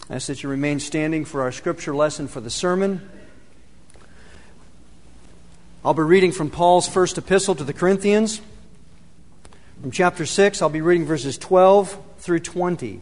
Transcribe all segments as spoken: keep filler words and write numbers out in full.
I ask that you remain standing for our scripture lesson for the sermon. I'll be reading from Paul's first epistle to the Corinthians. From chapter six, I'll be reading verses twelve through twenty.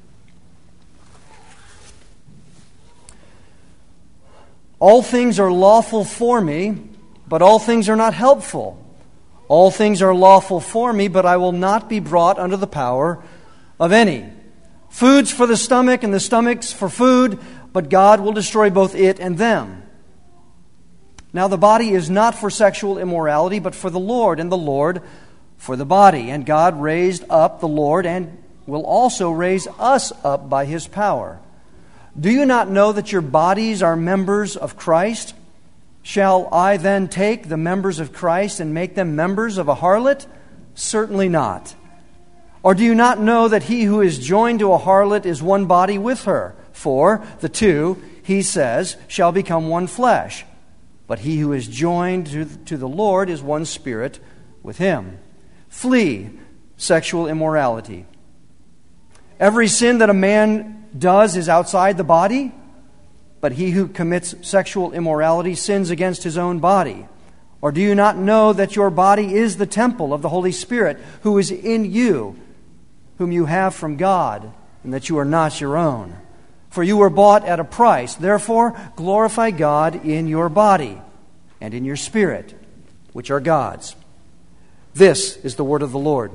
All things are lawful for me, but all things are not helpful. All things are lawful for me, but I will not be brought under the power of any. Food's for the stomach, and the stomach's for food, but God will destroy both it and them. Now the body is not for sexual immorality, but for the Lord, and the Lord for the body. And God raised up the Lord, and will also raise us up by His power. Do you not know that your bodies are members of Christ? Shall I then take the members of Christ and make them members of a harlot? Certainly not. Or do you not know that he who is joined to a harlot is one body with her? For the two, he says, shall become one flesh. But he who is joined to, to the Lord is one spirit with Him. Flee sexual immorality. Every sin that a man does is outside the body, but he who commits sexual immorality sins against his own body. Or do you not know that your body is the temple of the Holy Spirit who is in you, whom you have from God, and that you are not your own? For you were bought at a price. Therefore, glorify God in your body and in your spirit, which are God's. This is the word of the Lord.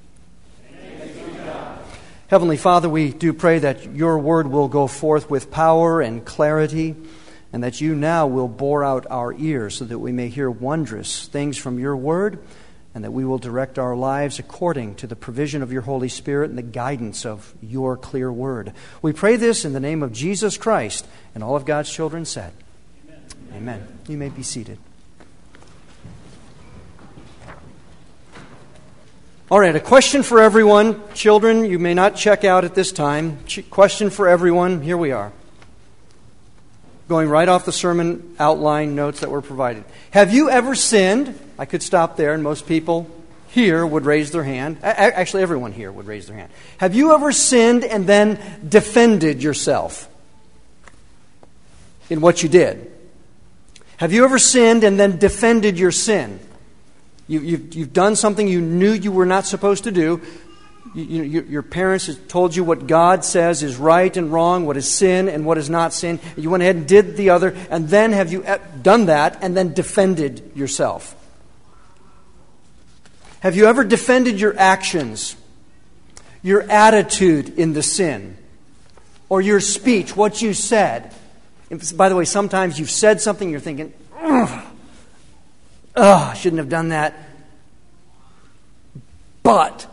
Heavenly Father, we do pray that your word will go forth with power and clarity, and that you now will bore out our ears so that we may hear wondrous things from your word, and that we will direct our lives according to the provision of your Holy Spirit and the guidance of your clear word. We pray this in the name of Jesus Christ, and all of God's children said, Amen. Amen. You may be seated. All right, a question for everyone. Children, you may not check out at this time. Question for everyone. Here we are. Going right off the sermon outline notes that were provided. Have you ever sinned? I could stop there, and most people here would raise their hand. Actually, everyone here would raise their hand. Have you ever sinned and then defended yourself in what you did? Have you ever sinned and then defended your sin? You, you've, you've done something you knew you were not supposed to do. You, you, your, your parents have told you what God says is right and wrong, what is sin and what is not sin. You went ahead and did the other, and then have you done that and then defended yourself? Have you ever defended your actions, your attitude in the sin, or your speech, what you said? And by the way, sometimes you've said something, you're thinking, ugh, oh, I shouldn't have done that. But,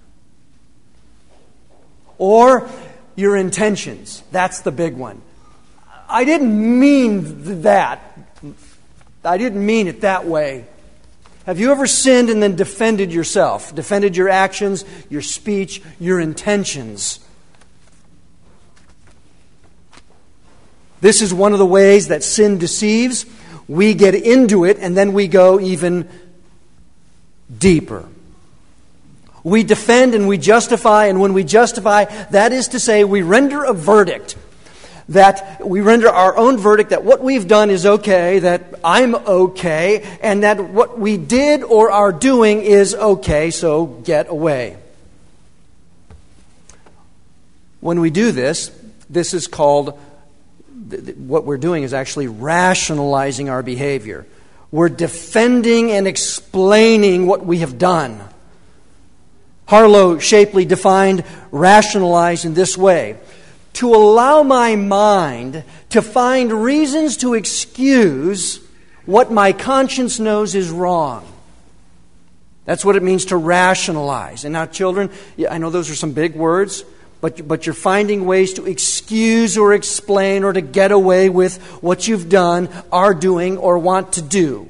or your intentions. That's the big one. I didn't mean that. I didn't mean it that way. Have you ever sinned and then defended yourself? Defended your actions, your speech, your intentions? This is one of the ways that sin deceives. We get into it and then we go even deeper. We defend and we justify, and when we justify, that is to say, we render a verdict. That we render our own verdict that what we've done is okay, that I'm okay, and that what we did or are doing is okay, so get away. When we do this, this is called, what we're doing is actually rationalizing our behavior. We're defending and explaining what we have done. Harlow Shapley defined rationalize in this way: to allow my mind to find reasons to excuse what my conscience knows is wrong. That's what it means to rationalize. And now, children, I know those are some big words, but, but you're finding ways to excuse or explain or to get away with what you've done, are doing, or want to do.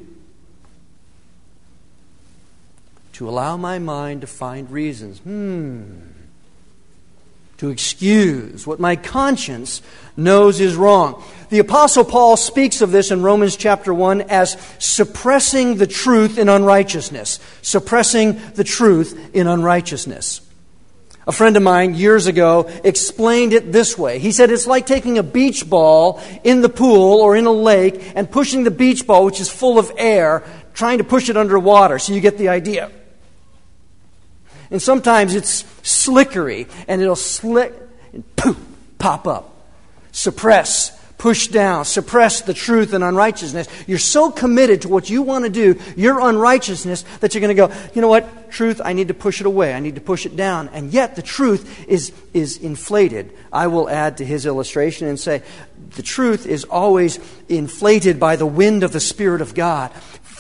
To allow my mind to find reasons. Hmm. To excuse what my conscience knows is wrong. The Apostle Paul speaks of this in Romans chapter one as suppressing the truth in unrighteousness. Suppressing the truth in unrighteousness. A friend of mine years ago explained it this way. He said it's like taking a beach ball in the pool or in a lake and pushing the beach ball, which is full of air, trying to push it underwater. So you get the idea. And sometimes it's slickery and it'll slick and poof, pop up. Suppress, push down, suppress the truth and unrighteousness. You're so committed to what you want to do, your unrighteousness, that you're going to go, you know what, truth, I need to push it away. I need to push it down. And yet the truth is, is inflated. I will add to his illustration and say, the truth is always inflated by the wind of the Spirit of God.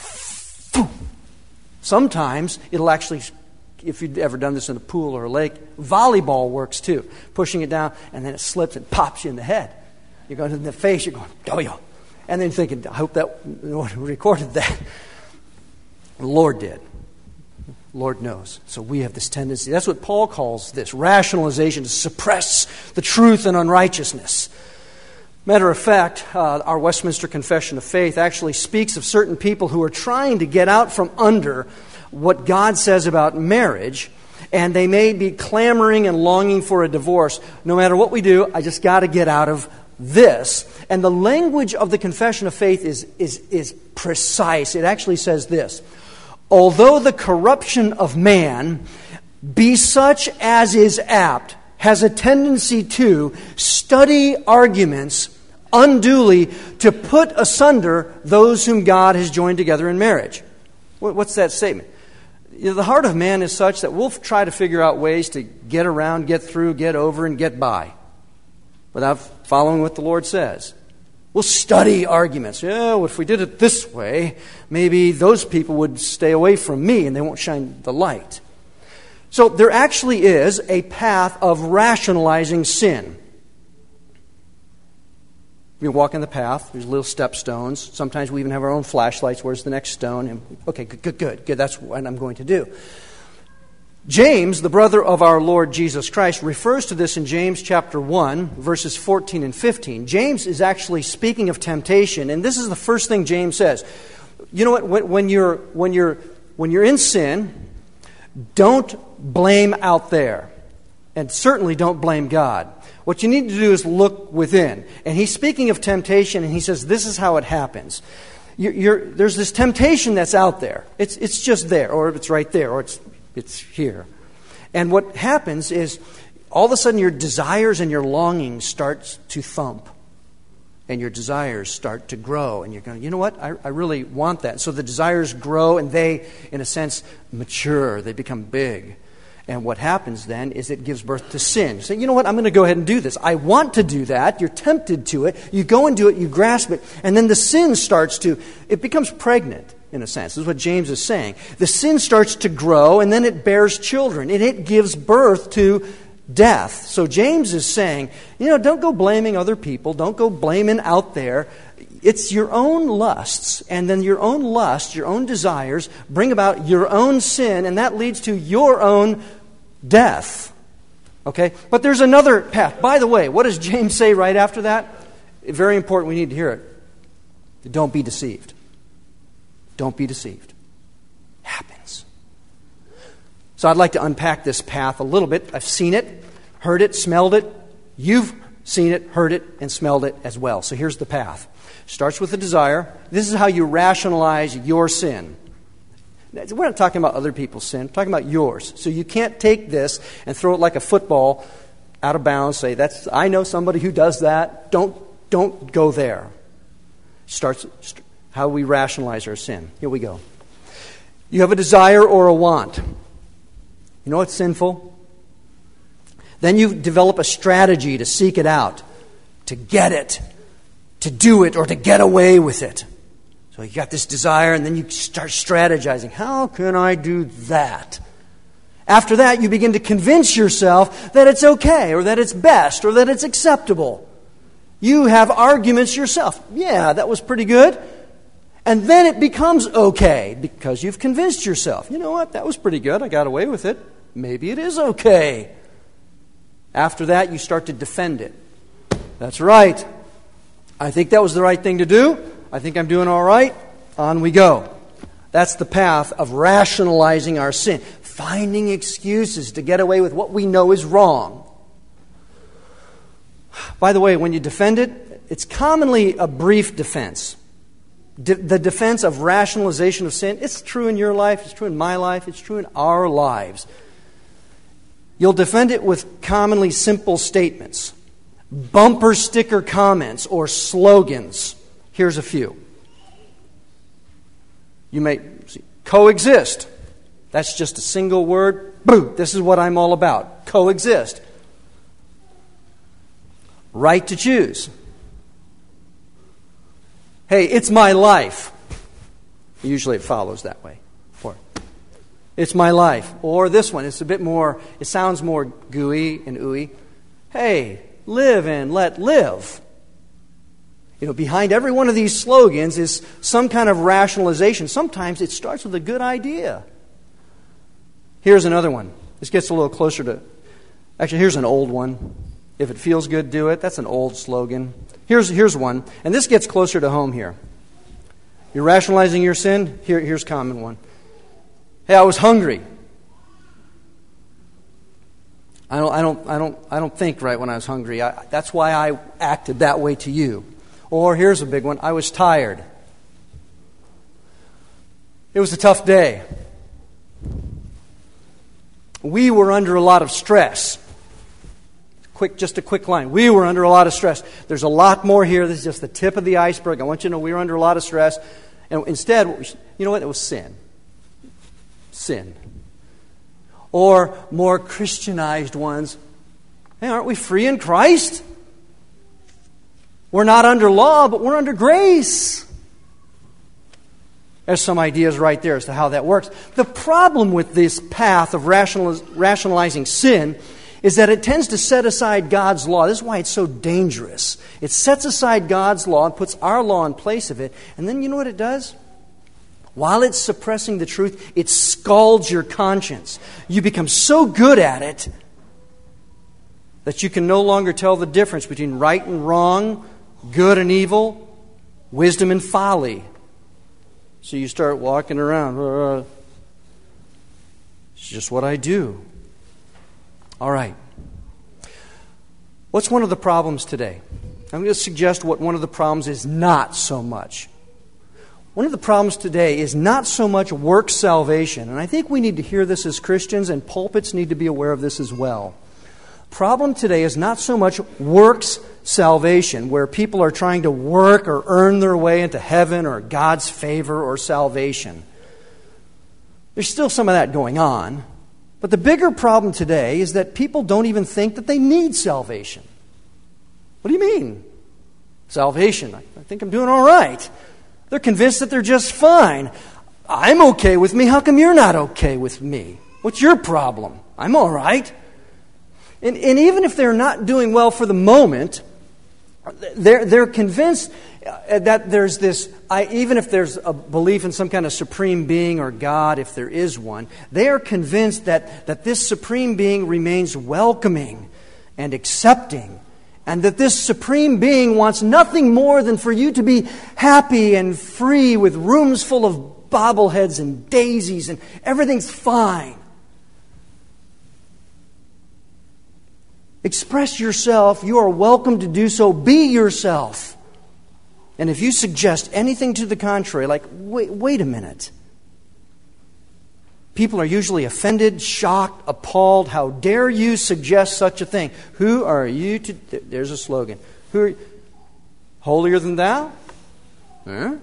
Sometimes it'll actually, if you've ever done this in a pool or a lake, volleyball works too. Pushing it down, and then it slips and pops you in the head. You're going in the face, you're going, oh yeah. And then thinking, I hope that no one recorded that. The Lord did. The Lord knows. So we have this tendency. That's what Paul calls this, rationalization, to suppress the truth and unrighteousness. Matter of fact, uh, our Westminster Confession of Faith actually speaks of certain people who are trying to get out from under what God says about marriage, and they may be clamoring and longing for a divorce. No matter what we do, I just got to get out of this. And the language of the Confession of Faith is, is, is precise. It actually says this: although the corruption of man be such as is apt, has a tendency to study arguments unduly to put asunder those whom God has joined together in marriage. What's that statement? You know, the heart of man is such that we'll try to figure out ways to get around, get through, get over, and get by without following what the Lord says. We'll study arguments. Yeah, well, if we did it this way, maybe those people would stay away from me and they won't shine the light. So there actually is a path of rationalizing sin. We walk in the path. There's little step stones. Sometimes we even have our own flashlights. Where's the next stone? And, okay, good, good, good, good. That's what I'm going to do. James, the brother of our Lord Jesus Christ, refers to this in James chapter one, verses fourteen and fifteen. James is actually speaking of temptation, and this is the first thing James says. You know what? When, when you're when you're when you're in sin, don't blame out there, and certainly don't blame God. What you need to do is look within. And he's speaking of temptation, and he says this is how it happens. You're, you're, there's this temptation that's out there. It's it's just there, or it's right there, or it's it's here. And what happens is all of a sudden your desires and your longings start to thump. And your desires start to grow. And you're going, you know what? I, I really want that. So the desires grow and they, in a sense, mature. They become big. And what happens then is it gives birth to sin. You say, you know what? I'm going to go ahead and do this. I want to do that. You're tempted to it. You go and do it. You grasp it. And then the sin starts to, it becomes pregnant, in a sense. This is what James is saying. The sin starts to grow and then it bears children. And it gives birth to death. So James is saying, you know, don't go blaming other people. Don't go blaming out there. It's your own lusts, and then your own lusts, your own desires, bring about your own sin, and that leads to your own death. Okay? But there's another path. By the way, what does James say right after that? Very important, we need to hear it. Don't be deceived. Don't be deceived. Happens. So I'd like to unpack this path a little bit. I've seen it, heard it, smelled it. You've seen it, heard it, and smelled it as well. So here's the path. Starts with a desire. This is how you rationalize your sin. We're not talking about other people's sin. We're talking about yours. So you can't take this and throw it like a football out of bounds. Say, "That's I know somebody who does that." Don't don't go there. Starts how we rationalize our sin. Here we go. You have a desire or a want. You know what's sinful? Then you develop a strategy to seek it out, to get it, to do it, or to get away with it. So you got this desire, and then you start strategizing. How can I do that? After that, you begin to convince yourself that it's okay, or that it's best, or that it's acceptable. You have arguments yourself. Yeah, that was pretty good. And then it becomes okay, because you've convinced yourself. You know what? That was pretty good. I got away with it. Maybe it is okay. After that, you start to defend it. That's right. I think that was the right thing to do. I think I'm doing all right. On we go. That's the path of rationalizing our sin. finding excuses to get away with what we know is wrong. By the way, when you defend it, it's commonly a brief defense. De- the defense of rationalization of sin. It's true in your life, it's true in my life, it's true in our lives. You'll defend it with commonly simple statements, bumper sticker comments, or slogans. Here's a few. You may see, coexist. That's just a single word. Boo! This is what I'm all about. Coexist. Right to choose. Hey, it's my life. Usually it follows that way. Or, it's my life. Or this one, it's a bit more, it sounds more gooey and ooey. Hey, live and let live. You know, behind every one of these slogans is some kind of rationalization. Sometimes it starts with a good idea. Here's another one. This gets a little closer to... Actually, here's an old one. If it feels good, do it. That's an old slogan. Here's, here's one. And this gets closer to home here. You're rationalizing your sin? Here, here's a common one. Hey, I was hungry. I don't, I don't, I don't, I don't think right when I was hungry. I, that's why I acted that way to you. Or here's a big one. I was tired. It was a tough day. We were under a lot of stress. Quick, just a quick line. We were under a lot of stress. There's a lot more here. This is just the tip of the iceberg. I want you to know we were under a lot of stress. And instead, you know what? It was sin. Sin. Or more Christianized ones. Hey, aren't we free in Christ? We're not under law, but we're under grace. There's some ideas right there as to how that works. The problem with this path of rationaliz- rationalizing sin is that it tends to set aside God's law. This is why it's so dangerous. It sets aside God's law and puts our law in place of it. And then you know what it does? While it's suppressing the truth, it scalds your conscience. You become so good at it that you can no longer tell the difference between right and wrong, good and evil, wisdom and folly. So you start walking around. Uh, it's just what I do. All right. What's one of the problems today? I'm going to suggest what one of the problems is not so much. One of the problems today is not so much works salvation. And I think we need to hear this as Christians, and pulpits need to be aware of this as well. Problem today is not so much works salvation, where people are trying to work or earn their way into heaven or God's favor or salvation. There's still some of that going on. But the bigger problem today is that people don't even think that they need salvation. What do you mean? Salvation. I think I'm doing all right. They're convinced that they're just fine. I'm okay with me. How come you're not okay with me? What's your problem? I'm all right. And, and even if they're not doing well for the moment, they're, they're convinced that there's this, I, even if there's a belief in some kind of supreme being or God, if there is one, they are convinced that, that this supreme being remains welcoming and accepting, and that this supreme being wants nothing more than for you to be happy and free with rooms full of bobbleheads and daisies and everything's fine. Express yourself. You are welcome to do so. Be yourself. And if you suggest anything to the contrary, like, wait, wait a minute. People are usually offended, shocked, appalled. How dare you suggest such a thing? Who are you to... There's a slogan. Who are you? Holier than thou? Huh?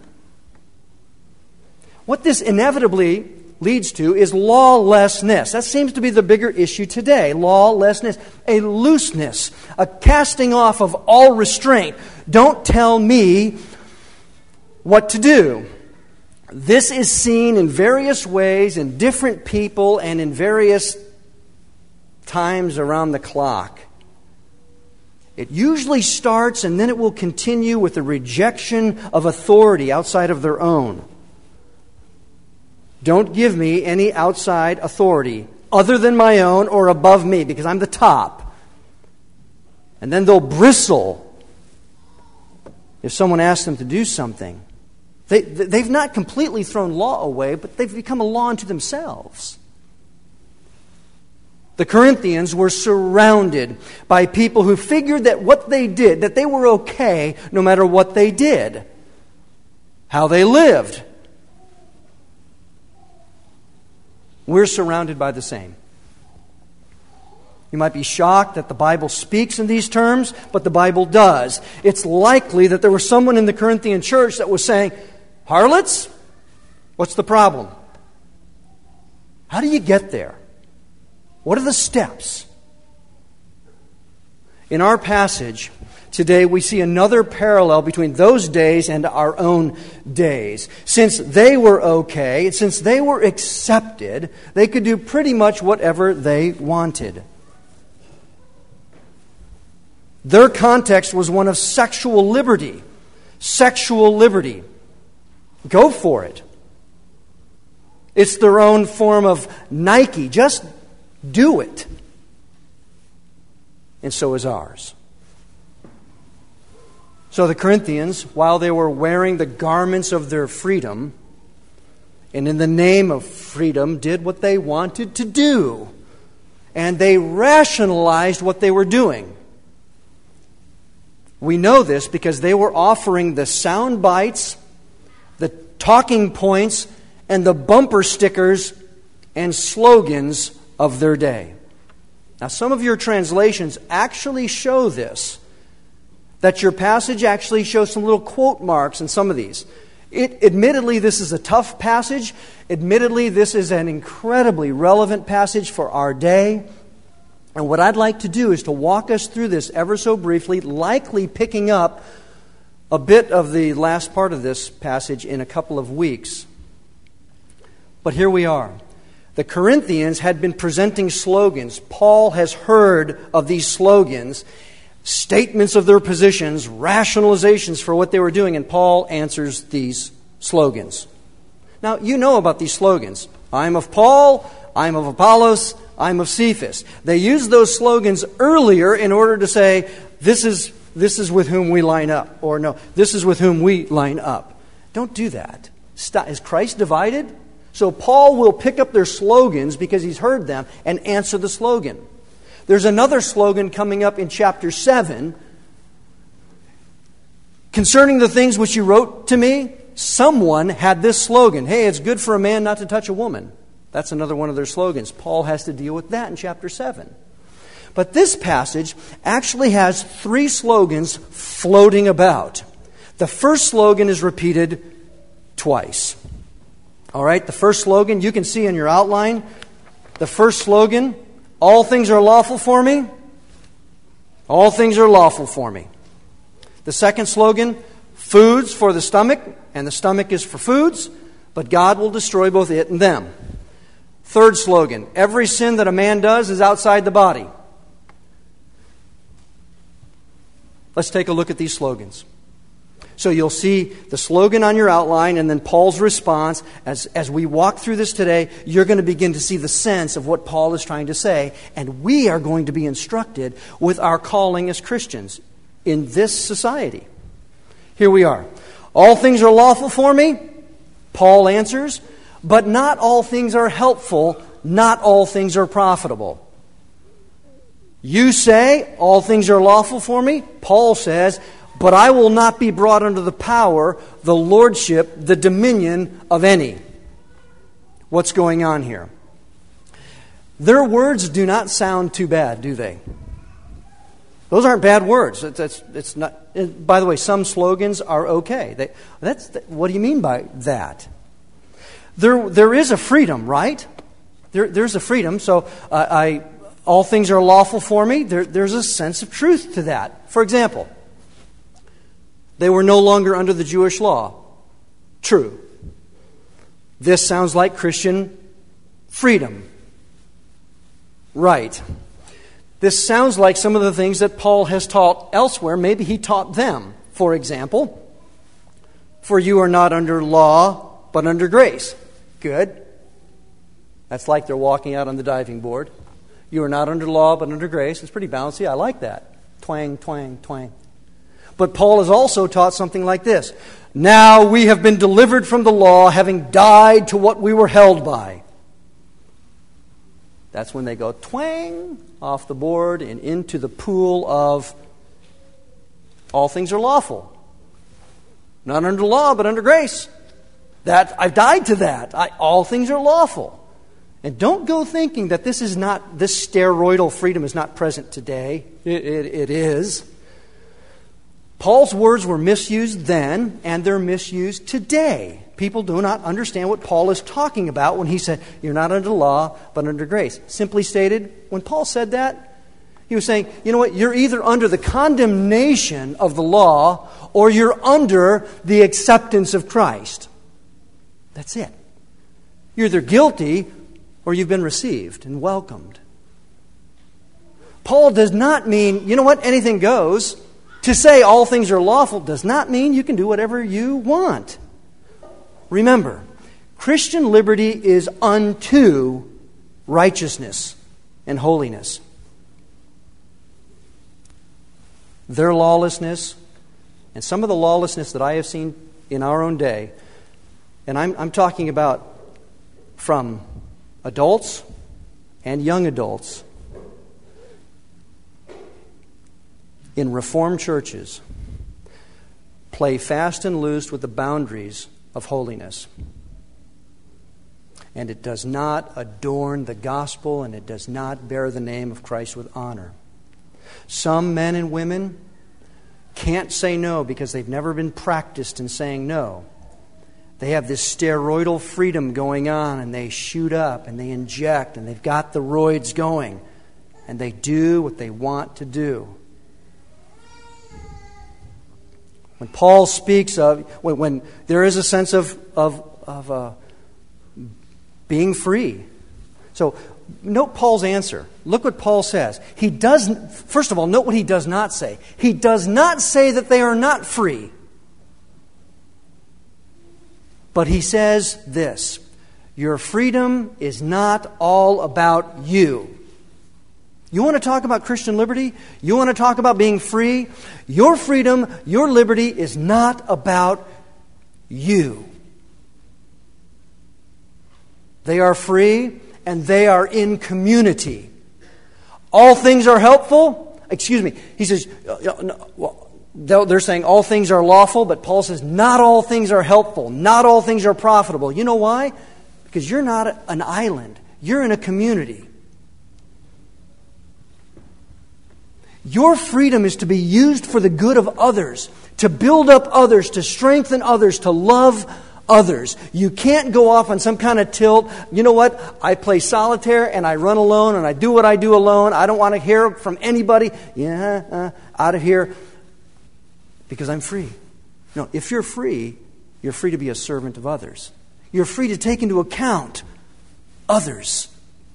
What this inevitably leads to is lawlessness. That seems to be the bigger issue today. Lawlessness. A looseness. A casting off of all restraint. Don't tell me what to do. This is seen in various ways in different people and in various times around the clock. It usually starts and then it will continue with the rejection of authority outside of their own. Don't give me any outside authority other than my own or above me because I'm the top. And then they'll bristle if someone asks them to do something. They, they've not completely thrown law away, but they've become a law unto themselves. The Corinthians were surrounded by people who figured that what they did, that they were okay no matter what they did, how they lived. We're surrounded by the same. You might be shocked that the Bible speaks in these terms, but the Bible does. It's likely that there was someone in the Corinthian church that was saying, harlots? What's the problem? How do you get there? What are the steps? In our passage today, we see another parallel between those days and our own days. Since they were okay, since they were accepted, they could do pretty much whatever they wanted. Their context was one of sexual liberty. Sexual liberty. Go for it. It's their own form of Nike. Just do it. And so is ours. So the Corinthians, while they were wearing the garments of their freedom, and in the name of freedom, did what they wanted to do. And they rationalized what they were doing. We know this because they were offering the sound bites, the talking points, and the bumper stickers and slogans of their day. Now, some of your translations actually show this, that your passage actually shows some little quote marks in some of these. It, admittedly, this is a tough passage. Admittedly, this is an incredibly relevant passage for our day. And what I'd like to do is to walk us through this ever so briefly, likely picking up a bit of the last part of this passage in a couple of weeks. But here we are. The Corinthians had been presenting slogans. Paul has heard of these slogans, statements of their positions, rationalizations for what they were doing, and Paul answers these slogans. Now, you know about these slogans. I'm of Paul, I'm of Apollos, I'm of Cephas. They used those slogans earlier in order to say, this is, this is with whom we line up, or no, this is with whom we line up. Don't do that. Stop. Is Christ divided? So Paul will pick up their slogans because he's heard them and answer the slogan. There's another slogan coming up in chapter seven. Concerning the things which you wrote to me, someone had this slogan. Hey, it's good for a man not to touch a woman. That's another one of their slogans. Paul has to deal with that in chapter seven. But this passage actually has three slogans floating about. The first slogan is repeated twice. All right, the first slogan, you can see in your outline. The first slogan, all things are lawful for me. All things are lawful for me. The second slogan, foods for the stomach, and the stomach is for foods, but God will destroy both it and them. Third slogan, every sin that a man does is outside the body. Let's take a look at these slogans. So you'll see the slogan on your outline and then Paul's response. As, as we walk through this today, you're going to begin to see the sense of what Paul is trying to say. And we are going to be instructed with our calling as Christians in this society. Here we are. All things are lawful for me, Paul answers, but not all things are helpful, not all things are profitable. You say, all things are lawful for me, Paul says, but I will not be brought under the power, the lordship, the dominion of any. What's going on here? Their words do not sound too bad, do they? Those aren't bad words. It's, it's, it's not. By the way, some slogans are okay. They, that's what do you mean by that? There, there is a freedom, right? There, there's a freedom. So uh, I, all things are lawful for me. There, there's a sense of truth to that. For example, they were no longer under the Jewish law. True. This sounds like Christian freedom. Right. This sounds like some of the things that Paul has taught elsewhere. Maybe he taught them. For example, for you are not under law, but under grace. Good. That's like they're walking out on the diving board. You are not under law, but under grace. It's pretty bouncy. I like that. Twang, twang, twang. But Paul has also taught something like this. Now we have been delivered from the law, having died to what we were held by. That's when they go twang off the board and into the pool of all things are lawful. Not under law, but under grace. That I've died to that. I, all things are lawful. And don't go thinking that this is not, this steroidal freedom is not present today. It, it, it is. Paul's words were misused then, and they're misused today. People do not understand what Paul is talking about when he said, you're not under law, but under grace. Simply stated, when Paul said that, he was saying, you know what, you're either under the condemnation of the law, or you're under the acceptance of Christ. That's it. You're either guilty, or you've been received and welcomed. Paul does not mean, you know what, anything goes. To say all things are lawful does not mean you can do whatever you want. Remember, Christian liberty is unto righteousness and holiness. Their lawlessness, and some of the lawlessness that I have seen in our own day, and I'm, I'm talking about from adults and young adults in Reformed churches, play fast and loose with the boundaries of holiness. And it does not adorn the gospel, and it does not bear the name of Christ with honor. Some men and women can't say no because they've never been practiced in saying no. They have this steroidal freedom going on, and they shoot up, and they inject, and they've got the roids going, and they do what they want to do. When Paul speaks of, when, when there is a sense of, of, of uh, being free. So, note Paul's answer. Look what Paul says. He doesn't, first of all, note what he does not say. He does not say that they are not free. But he says this, your freedom is not all about you. You want to talk about Christian liberty? You want to talk about being free? Your freedom, your liberty is not about you. They are free and they are in community. All things are helpful. Excuse me. He says, well, they're saying all things are lawful, but Paul says not all things are helpful. Not all things are profitable. You know why? Because you're not an island. You're in a community. Your freedom is to be used for the good of others, to build up others, to strengthen others, to love others. You can't go off on some kind of tilt. You know what? I play solitaire and I run alone and I do what I do alone. I don't want to hear from anybody. Yeah, uh, out of here because I'm free. No, if you're free, you're free to be a servant of others. You're free to take into account others.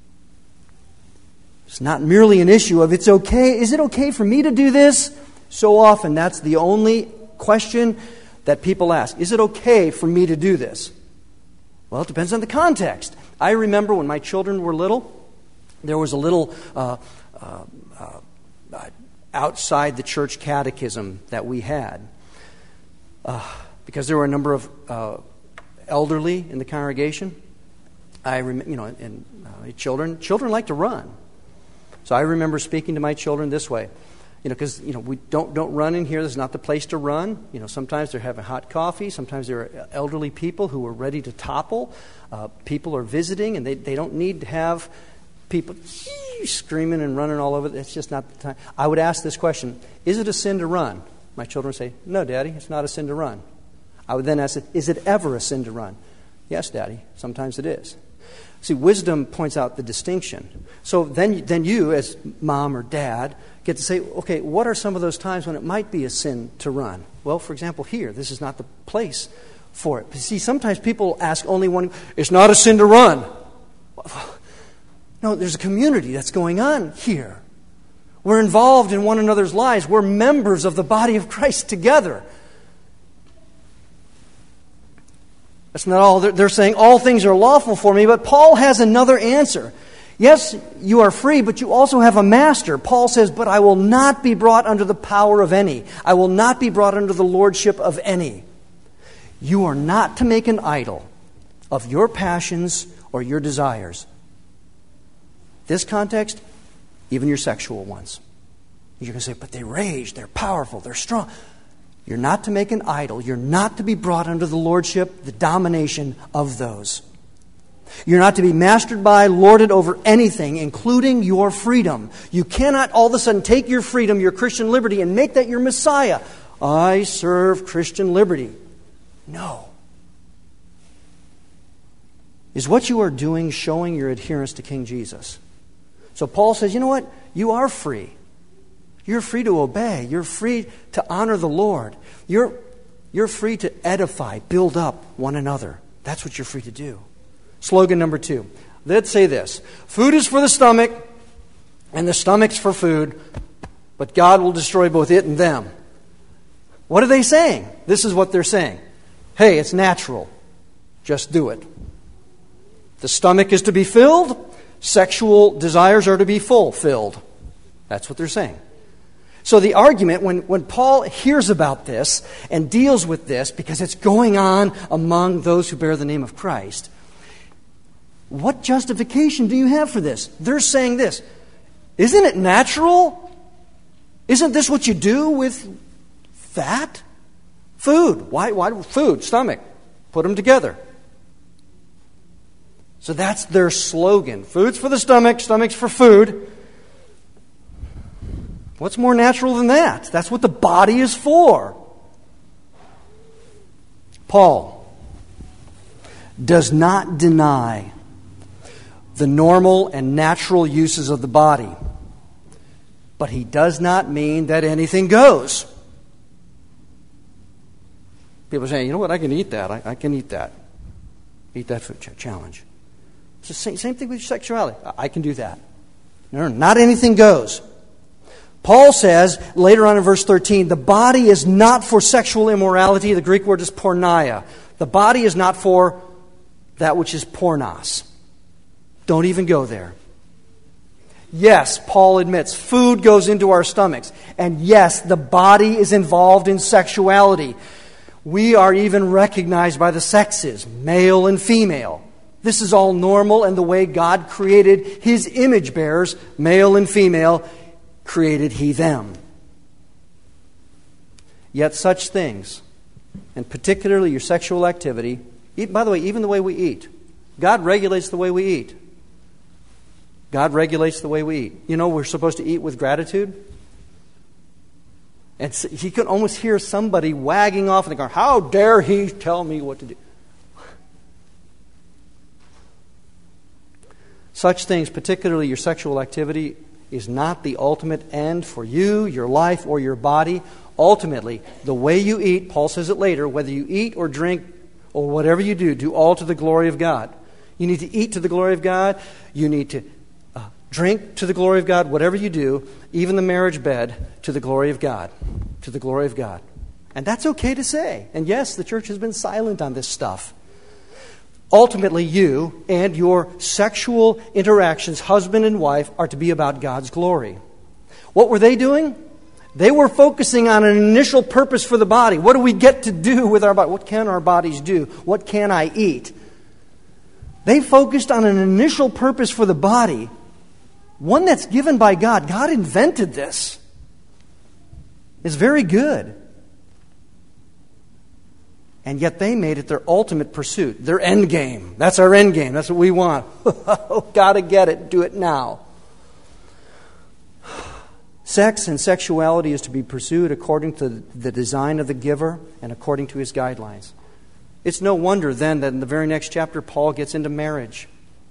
It's not merely an issue of it's okay. Is it okay for me to do this? So often that's the only question that people ask. Is it okay for me to do this? Well, it depends on the context. I remember when my children were little, there was a little uh, uh, uh, outside the church catechism that we had. Uh, because there were a number of uh, elderly in the congregation. I rem- you know, and uh, children, children like to run. So I remember speaking to my children this way, you know, because you know we don't don't run in here. This is not the place to run. You know, sometimes they're having hot coffee. Sometimes there are elderly people who are ready to topple. Uh, people are visiting, and they, they don't need to have people screaming and running all over. It's just not the time. I would ask this question: is it a sin to run? My children would say, "No, Daddy, it's not a sin to run." I would then ask, "Is it ever a sin to run?" "Yes, Daddy, sometimes it is." See, wisdom points out the distinction. So then, then you, as mom or dad, get to say, okay, what are some of those times when it might be a sin to run? Well, for example, here, this is not the place for it. But see, sometimes people ask only one, it's not a sin to run. No, there's a community that's going on here. We're involved in one another's lives. We're members of the body of Christ together. That's not all. They're saying all things are lawful for me, but Paul has another answer. Yes, you are free, but you also have a master. Paul says, but I will not be brought under the power of any. I will not be brought under the lordship of any. You are not to make an idol of your passions or your desires. This context, even your sexual ones. You're going to say, but they rage, they're powerful, they're strong. You're not to make an idol. You're not to be brought under the lordship, the domination of those. You're not to be mastered by, lorded over anything, including your freedom. You cannot all of a sudden take your freedom, your Christian liberty, and make that your Messiah. I serve Christian liberty. No. Is what you are doing showing your adherence to King Jesus? So Paul says, you know what? You are free. You're free to obey. You're free to honor the Lord. You're, you're free to edify, build up one another. That's what you're free to do. Slogan number two. Let's say this. Food is for the stomach, and the stomach's for food, but God will destroy both it and them. What are they saying? This is what they're saying. Hey, it's natural. Just do it. The stomach is to be filled. Sexual desires are to be fulfilled. That's what they're saying. So the argument, when, when Paul hears about this and deals with this, because it's going on among those who bear the name of Christ, what justification do you have for this? They're saying this. Isn't it natural? Isn't this what you do with fat? Food. Why? Why? Food, stomach. Put them together. So that's their slogan. Food's for the stomach, stomach's for food. What's more natural than that? That's what the body is for. Paul does not deny the normal and natural uses of the body, but he does not mean that anything goes. People are saying, you know what, I can eat that. I, I can eat that. Eat that food challenge. It's the same, same thing with sexuality. I, I can do that. No, not anything goes. Paul says, later on in verse thirteen, the body is not for sexual immorality. The Greek word is porneia. The body is not for that which is pornos. Don't even go there. Yes, Paul admits, food goes into our stomachs. And yes, the body is involved in sexuality. We are even recognized by the sexes, male and female. This is all normal, and the way God created His image bearers, male and female, created He them. Yet such things, and particularly your sexual activity, by the way, even the way we eat, God regulates the way we eat. God regulates the way we eat. You know, we're supposed to eat with gratitude. And so you can almost hear somebody wagging off in the car, how dare he tell me what to do? Such things, particularly your sexual activity, is not the ultimate end for you, your life, or your body. Ultimately, the way you eat, Paul says it later, whether you eat or drink or whatever you do, do all to the glory of God. You need to eat to the glory of God. You need to uh, drink to the glory of God. Whatever you do, even the marriage bed, to the glory of God. To the glory of God. And that's okay to say. And yes, the church has been silent on this stuff. Ultimately, you and your sexual interactions, husband and wife, are to be about God's glory. What were they doing? They were focusing on an initial purpose for the body. What do we get to do with our body? What can our bodies do? What can I eat? They focused on an initial purpose for the body, one that's given by God. God invented this. It's very good. And yet they made it their ultimate pursuit, their end game. That's our end game. That's what we want. Gotta get it. Do it now. Sex and sexuality is to be pursued according to the design of the giver and according to his guidelines. It's no wonder then that in the very next chapter, Paul gets into marriage.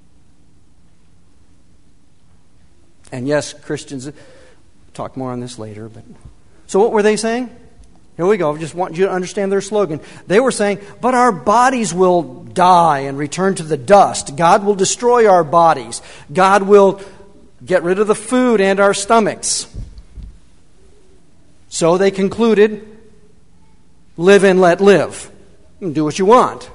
And yes, Christians, talk more on this later. But so what were they saying? Here we go. I just want you to understand their slogan. They were saying, but our bodies will die and return to the dust. God will destroy our bodies. God will get rid of the food and our stomachs. So they concluded, live and let live. You can do what you want.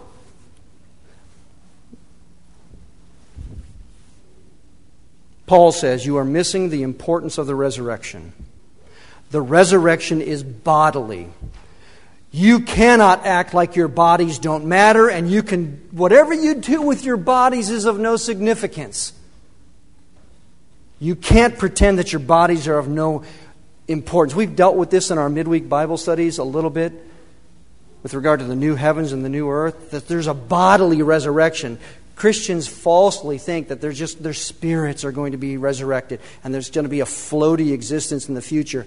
Paul says you are missing the importance of the resurrection. The resurrection is bodily. You cannot act like your bodies don't matter, and you can, whatever you do with your bodies is of no significance. You can't pretend that your bodies are of no importance. We've dealt with this in our midweek Bible studies a little bit with regard to the new heavens and the new earth, that there's a bodily resurrection. Christians falsely think that there's just their spirits are going to be resurrected and there's going to be a floaty existence in the future.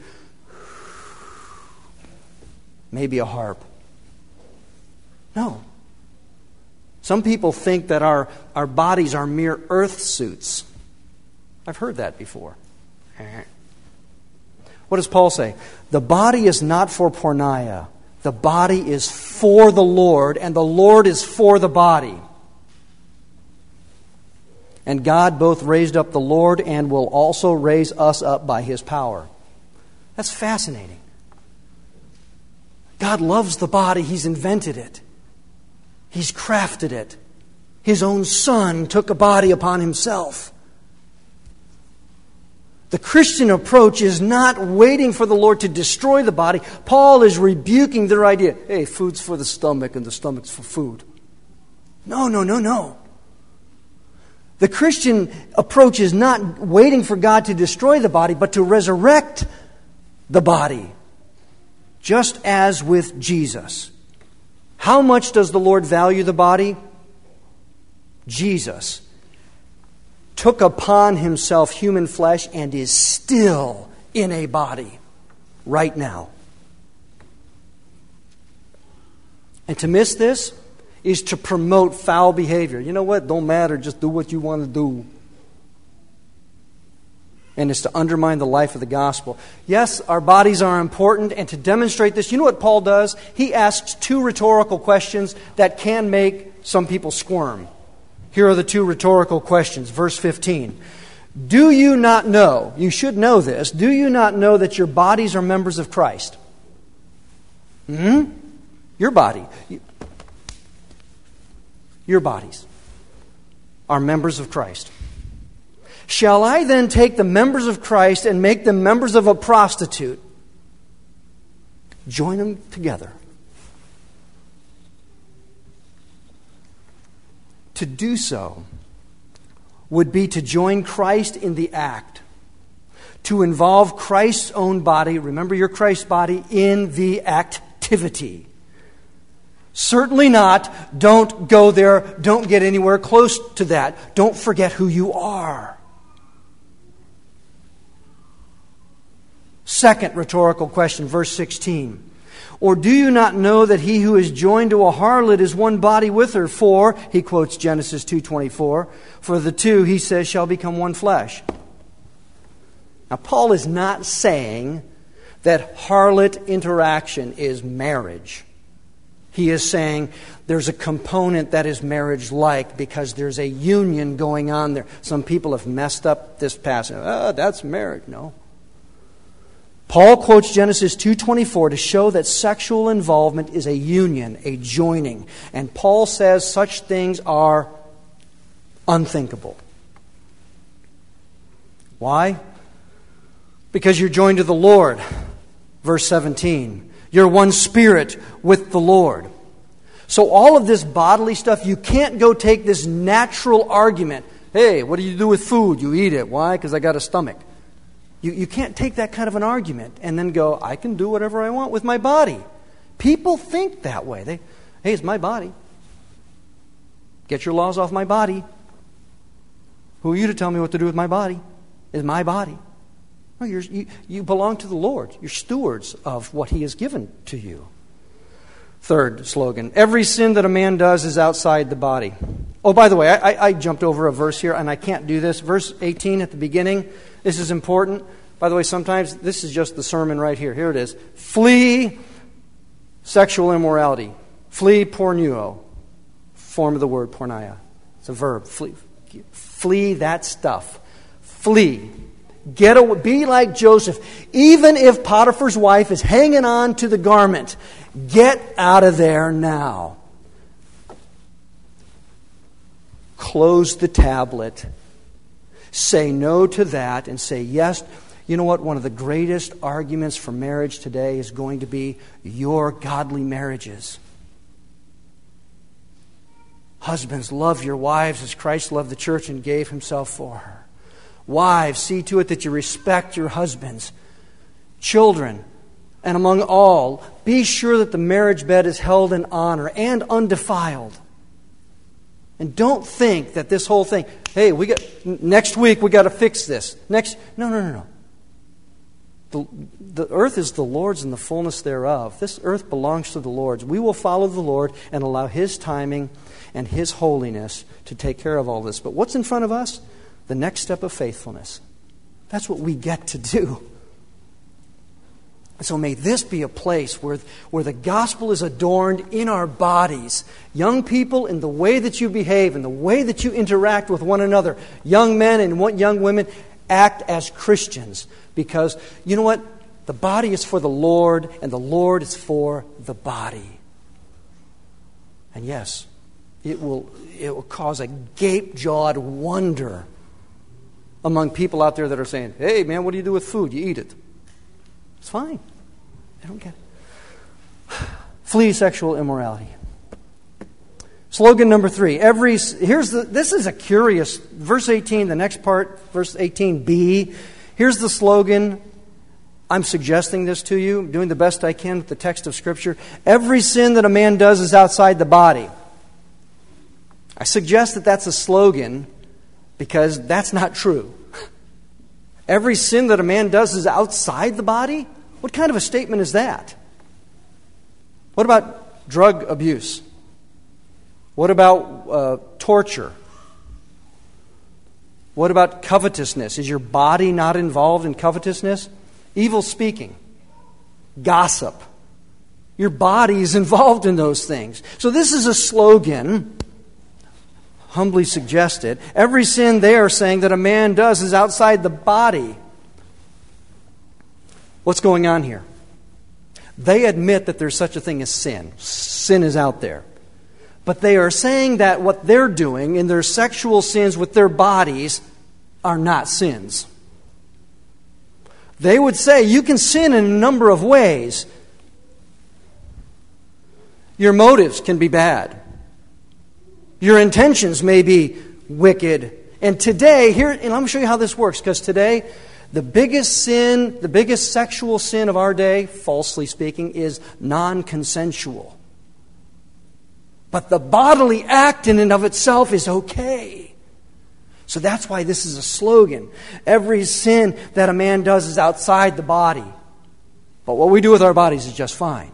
Maybe a harp. No. Some people think that our, our bodies are mere earth suits. I've heard that before. What does Paul say? The body is not for porneia. The body is for the Lord, and the Lord is for the body. And God both raised up the Lord and will also raise us up by His power. That's fascinating. God loves the body. He's invented it. He's crafted it. His own Son took a body upon Himself. The Christian approach is not waiting for the Lord to destroy the body. Paul is rebuking their idea. Hey, food's for the stomach and the stomach's for food. No, no, no, no. The Christian approach is not waiting for God to destroy the body, but to resurrect the body. Just as with Jesus. How much does the Lord value the body? Jesus took upon Himself human flesh and is still in a body right now. And to miss this is to promote foul behavior. You know what? Don't matter. Just do what you want to do. And it's to undermine the life of the gospel. Yes, our bodies are important. And to demonstrate this, you know what Paul does? He asks two rhetorical questions that can make some people squirm. Here are the two rhetorical questions. Verse fifteen. Do you not know, you should know this, do you not know that your bodies are members of Christ? Hmm? Your body. Your bodies are members of Christ. Shall I then take the members of Christ and make them members of a prostitute? Join them together. To do so would be to join Christ in the act. To involve Christ's own body, remember your Christ body, in the activity. Certainly not, don't go there, don't get anywhere close to that. Don't forget who you are. Second rhetorical question, verse sixteen. Or do you not know that he who is joined to a harlot is one body with her? For, he quotes Genesis two twenty-four, for the two, he says, shall become one flesh. Now, Paul is not saying that harlot interaction is marriage. He is saying there's a component that is marriage-like because there's a union going on there. Some people have messed up this passage. Oh, that's marriage. No. Paul quotes Genesis two twenty-four to show that sexual involvement is a union, a joining. And Paul says such things are unthinkable. Why? Because you're joined to the Lord. Verse seventeen. You're one spirit with the Lord. So all of this bodily stuff, you can't go take this natural argument. Hey, what do you do with food? You eat it. Why? Because I got a stomach. You, you can't take that kind of an argument and then go, I can do whatever I want with my body. People think that way. They, hey, it's my body. Get your laws off my body. Who are you to tell me what to do with my body? It's my body. No, you're, you, you belong to the Lord. You're stewards of what He has given to you. Third slogan, every sin that a man does is outside the body. Oh, by the way, I, I, I jumped over a verse here, and I can't do this. Verse eighteen at the beginning, this is important. By the way, sometimes this is just the sermon right here. Here it is. Flee sexual immorality. Flee pornuo. Form of the word porneia. It's a verb. Flee, flee that stuff. Flee. Get away. Be like Joseph. Even if Potiphar's wife is hanging on to the garment, get out of there now. Close the tablet. Say no to that and say yes. You know what? One of the greatest arguments for marriage today is going to be your godly marriages. Husbands, love your wives as Christ loved the church and gave Himself for her. Wives, see to it that you respect your husbands. Children, and among all, be sure that the marriage bed is held in honor and undefiled. And don't think that this whole thing, hey, we got next week we got to fix this. Next, no, no, no, no. The, the earth is the Lord's and the fullness thereof. This earth belongs to the Lord's. We will follow the Lord and allow His timing and His holiness to take care of all this. But what's in front of us? The next step of faithfulness. That's what we get to do. So may this be a place where, where the gospel is adorned in our bodies. Young people, in the way that you behave, in the way that you interact with one another. Young men and young women, act as Christians. Because, you know what? The body is for the Lord, and the Lord is for the body. And yes, it will, it will cause a gape-jawed wonder among people out there that are saying, hey, man, what do you do with food? You eat it. It's fine. I don't get it. Flee sexual immorality. Slogan number three. Every here's the. This is a curious verse eighteen. The next part, verse eighteen b. Here's the slogan. I'm suggesting this to you. I'm doing the best I can with the text of Scripture. Every sin that a man does is outside the body. I suggest that that's a slogan because that's not true. Every sin that a man does is outside the body? What kind of a statement is that? What about drug abuse? What about uh, torture? What about covetousness? Is your body not involved in covetousness? Evil speaking, gossip. Your body is involved in those things. So this is a slogan, humbly suggested. Every sin they are saying that a man does is outside the body. What's going on here? They admit that there's such a thing as sin. Sin is out there. But they are saying that what they're doing in their sexual sins with their bodies are not sins. They would say you can sin in a number of ways. Your motives can be bad. Your intentions may be wicked. And today, here, and let me show you how this works, because today, the biggest sin, the biggest sexual sin of our day, falsely speaking, is non-consensual. But the bodily act in and of itself is okay. So that's why this is a slogan. Every sin that a man does is outside the body. But what we do with our bodies is just fine.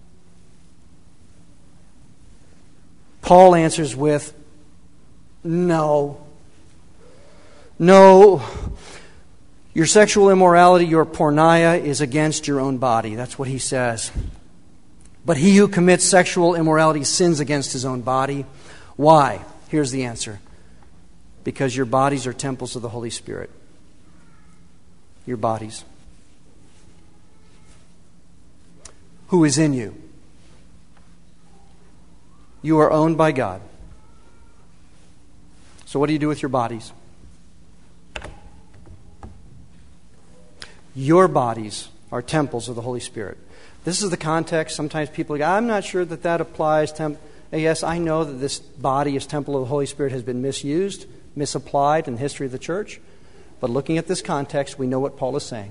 Paul answers with, no. No. Your sexual immorality, your porneia, is against your own body. That's what he says. But he who commits sexual immorality sins against his own body. Why? Here's the answer. Because your bodies are temples of the Holy Spirit. Your bodies. Who is in you? You are owned by God. So what do you do with your bodies? Your bodies are temples of the Holy Spirit. This is the context. Sometimes people go, I'm not sure that that applies. Temp- yes, I know that this body as temple of the Holy Spirit has been misused, misapplied in the history of the church. But looking at this context, we know what Paul is saying.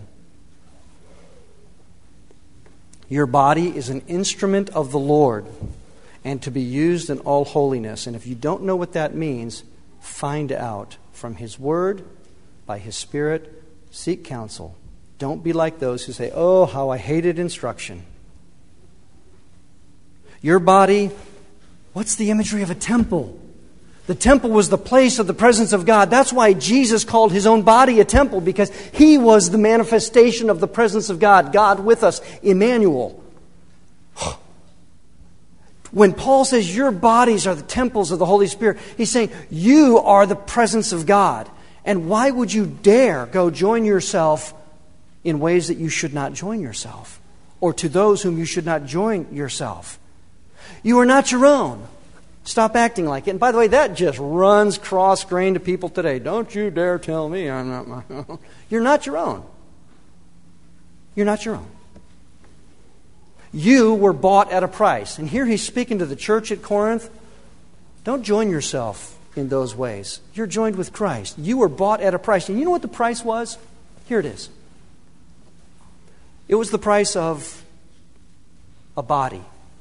Your body is an instrument of the Lord and to be used in all holiness. And if you don't know what that means, find out from His Word, by His Spirit. Seek counsel. Don't be like those who say, oh, how I hated instruction. Your body, what's the imagery of a temple? The temple was the place of the presence of God. That's why Jesus called His own body a temple, because He was the manifestation of the presence of God. God with us, Emmanuel. When Paul says your bodies are the temples of the Holy Spirit, he's saying you are the presence of God. And why would you dare go join yourself in ways that you should not join yourself, or to those whom you should not join yourself? You are not your own. Stop acting like it. And by the way, that just runs cross-grain to people today. Don't you dare tell me I'm not my own. You're not your own. You're not your own. You were bought at a price. And here he's speaking to the church at Corinth. Don't join yourself in those ways. You're joined with Christ. You were bought at a price. And you know what the price was? Here it is. It was the price of a body.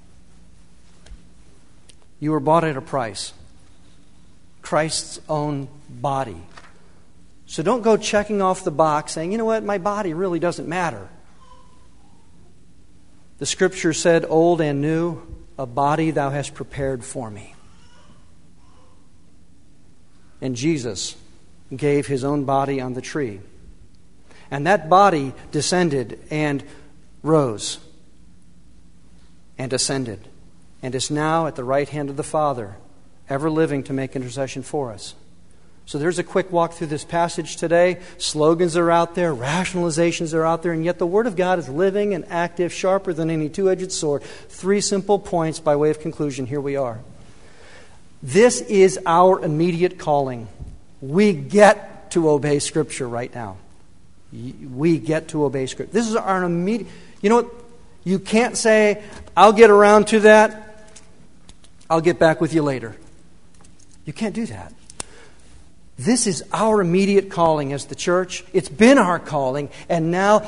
You were bought at a price. Christ's own body. So don't go checking off the box saying, you know what, my body really doesn't matter. The Scripture said, old and new, a body thou hast prepared for me. And Jesus gave his own body on the tree. And that body descended and rose and ascended and is now at the right hand of the Father, ever living to make intercession for us. So there's a quick walk through this passage today. Slogans are out there, rationalizations are out there, and yet the Word of God is living and active, sharper than any two-edged sword. Three simple points by way of conclusion. Here we are. This is our immediate calling. We get to obey Scripture right now. We get to obey Scripture. This is our immediate... You know what? You can't say, I'll get around to that. I'll get back with you later. You can't do that. This is our immediate calling as the church. It's been our calling, and now,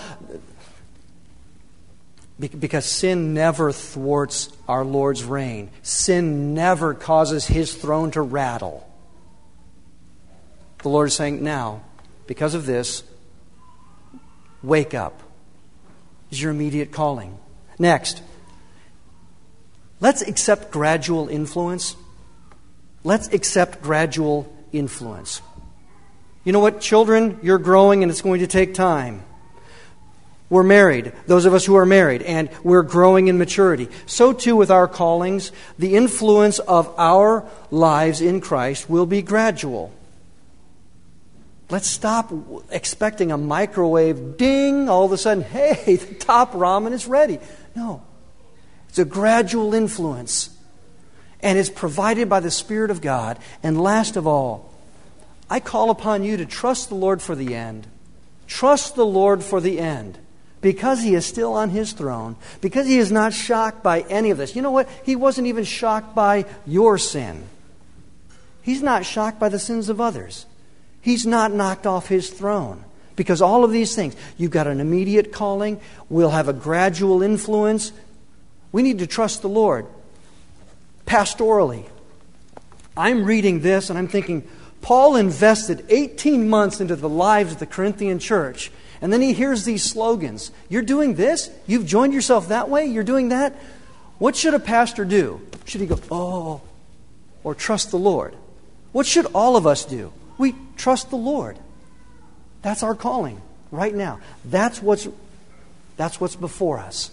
because sin never thwarts our Lord's reign, sin never causes His throne to rattle. The Lord is saying, now, because of this, wake up. Is your immediate calling. Next, let's accept gradual influence. Let's accept gradual influence. You know what, children, you're growing and it's going to take time. We're married, those of us who are married, and we're growing in maturity. So too with our callings, the influence of our lives in Christ will be gradual. Let's stop expecting a microwave ding, all of a sudden, hey, the top ramen is ready. No. It's a gradual influence. And it's provided by the Spirit of God. And last of all, I call upon you to trust the Lord for the end. Trust the Lord for the end. Because He is still on His throne. Because He is not shocked by any of this. You know what? He wasn't even shocked by your sin. He's not shocked by the sins of others. He's not knocked off His throne. Because all of these things, you've got an immediate calling. We'll have a gradual influence. We need to trust the Lord. Pastorally, I'm reading this and I'm thinking, Paul invested eighteen months into the lives of the Corinthian church. And then he hears these slogans. You're doing this? You've joined yourself that way? You're doing that? What should a pastor do? Should he go, oh, or trust the Lord? What should all of us do? We trust the Lord. That's our calling right now. That's what's, that's what's before us.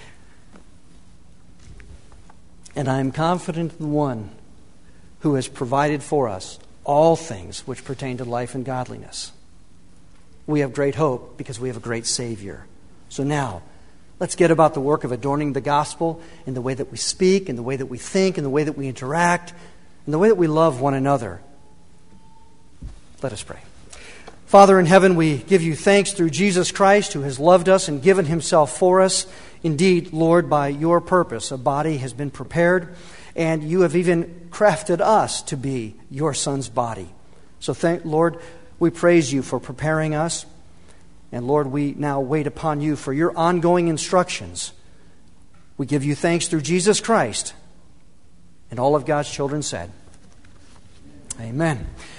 And I am confident in the one who has provided for us all things which pertain to life and godliness. We have great hope because we have a great Savior. So now, let's get about the work of adorning the gospel in the way that we speak, in the way that we think, in the way that we interact, in the way that we love one another. Let us pray. Father in heaven, we give you thanks through Jesus Christ, who has loved us and given Himself for us. Indeed, Lord, by your purpose, a body has been prepared, and you have even crafted us to be your Son's body. So, thank, Lord, we praise you for preparing us. And Lord, we now wait upon you for your ongoing instructions. We give you thanks through Jesus Christ. And all of God's children said, Amen.